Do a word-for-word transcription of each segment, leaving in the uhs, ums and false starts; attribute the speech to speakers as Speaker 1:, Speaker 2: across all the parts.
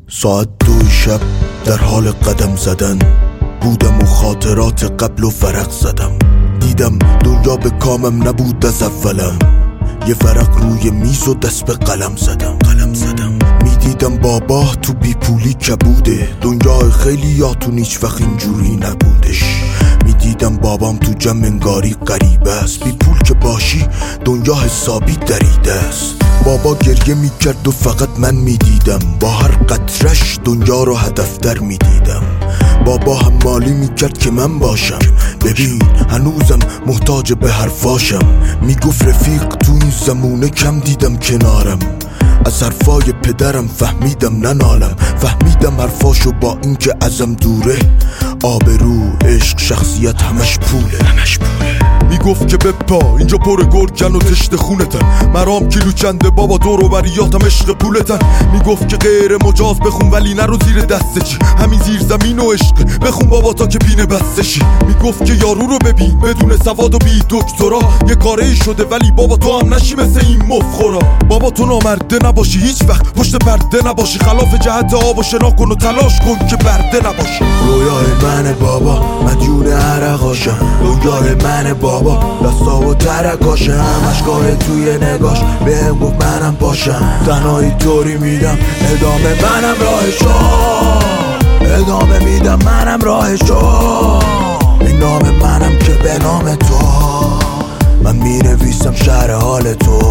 Speaker 1: ساعت دو شب در حال قدم زدن بودم و خاطرات قبل و فرق زدم. دیدم دنیا به کامم نبود از اولم، یه ورق روی میز و دست به قلم زدم قلم زدم میدیدم بابا تو بی پولی کبوده، دنیای خیلی یاتون هیچ وقت اینجوری نبودش. میدیدم بابام تو جمع انگاری غریبه است، بی پول که باشی دنیا حسابی دریده است. بابا گریه میکرد و فقط من میدیدم، با هر قطرش دنیا رو هدف در میدیدم. بابا هم مالی میکرد که من باشم، ببین هنوزم محتاج به حرفاشم. میگفت رفیق تو این زمونه کم دیدم کنارم، از حرفای پدرم فهمیدم ننالم. فهمیدم حرفاشو با اینکه ازم دوره، آبرو عشق شخصیت همش پوله همش پوله. میگفت که بپا اینجا پر گرگن و تشت خونتن، مرام کیلو چنده بابا دور و بریاتم عشق پولتن. میگفت که غیر مجاز بخون ولی نرو زیر دسته چی، همین زیر زمین و عشق بخون بابا تا که پینه بسته شی. میگفت که یارو رو ببین بدون سواد و بی دکترا، یه کاری شده ولی بابا تو هم نشی مثل این مفخورا. بابا تو نامرده نباشی هیچ وقت پشت پرده نباشی، خلاف جهت آب و شنا کن و تلاش کن که برده نباشی. رویای من بابا مدیون عرقاشم، دنیای من بابا دستا و ترکاشم. اشکای توی نگاش بهم گفت منم باشم، تنهایی طوری میدم ادامه منم راهشو، ادامه میدم منم راهشو. این نام منم که به نام تو، من مینویسم شهر حال تو،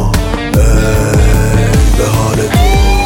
Speaker 1: به حال تو.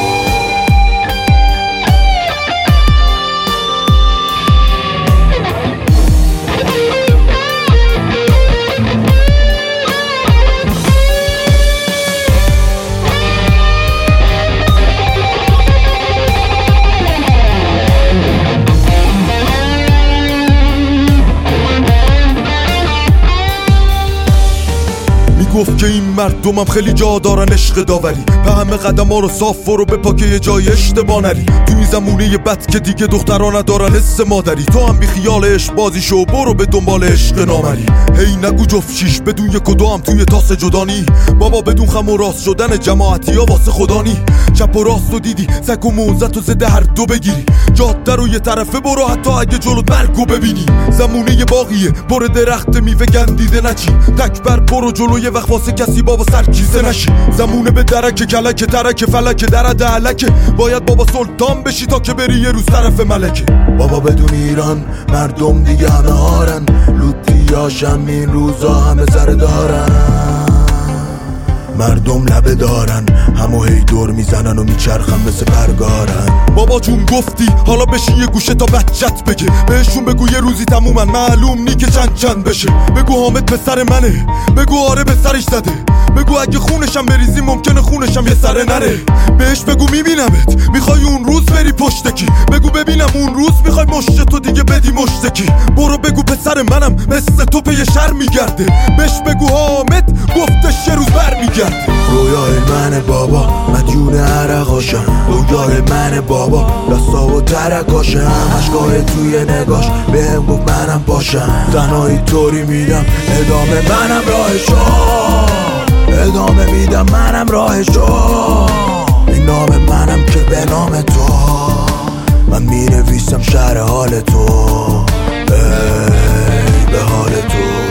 Speaker 1: گفت که این مردمم خیلی جا دارن عشق داوری، به همه قدم ها رو صاف رو به پاکه یه جای اشتباه نری. تو این زمونه بد که دیگه دخترها ندارن حس مادری، تو هم بی خیال عشق بازی شو برو به دنبال عشق نامری. هی نگو جفت شیش بدون یک و دو هم توی تاس جدانی، بابا بدون خم و راست شدن جماعتی ها واسه خدانی. چپ و راست و دیدی سگ و موزت و زده هر دو بگیری، جاده رو یه طرفه برو حتی اگه جلو مرگو ببینی. زمونه باقیه پر درخت میوه گندیده نچی، تک بر برو جلوی وقت واسه کسی بابا سرکیزه نشی. زمونه به درک کلک ترک فلک درد علکه، باید بابا سلطان بشی تا که بری یه روز طرف ملکه. بابا بدون ایران مردم دیگه همه هارن، لوتیاشم این روزا همه سر دارن. مردم لبه دارن همو هی دور میزنن و میچرخن مثل پرگارن. بابا جون گفتی حالا بشین یه گوشه تا بچت بگه، بهشون بگو یه روزی تمومن معلوم نی که چند چند بشه. بگو حامد پسر منه، بگو آره به سرش زده، بگو اگه خونشم بریزی ممکنه خونشم یه سره نره. بهش بگو میبینمت میخوای اون روز بری پشتکی، بگو ببینم اون روز میخوای مشت تو دیگه بدی مشتکی. برو بگو پسر منم مثل تو پی شر میگرده، بهش بگو حامد گفتش یه روز بر میگرده. رویای من بابا مدیون عرقاشم، دنیای من بابا دستا و ترکاشم. اشکای توی نگاش بهم گفت منم باشم، تنهایی طوری میدم ادامه منم راهشو، ادامه میدم منم راهشو. این نام منم که به نام تو، من مینویسم شهر حال تو، ای به حال تو.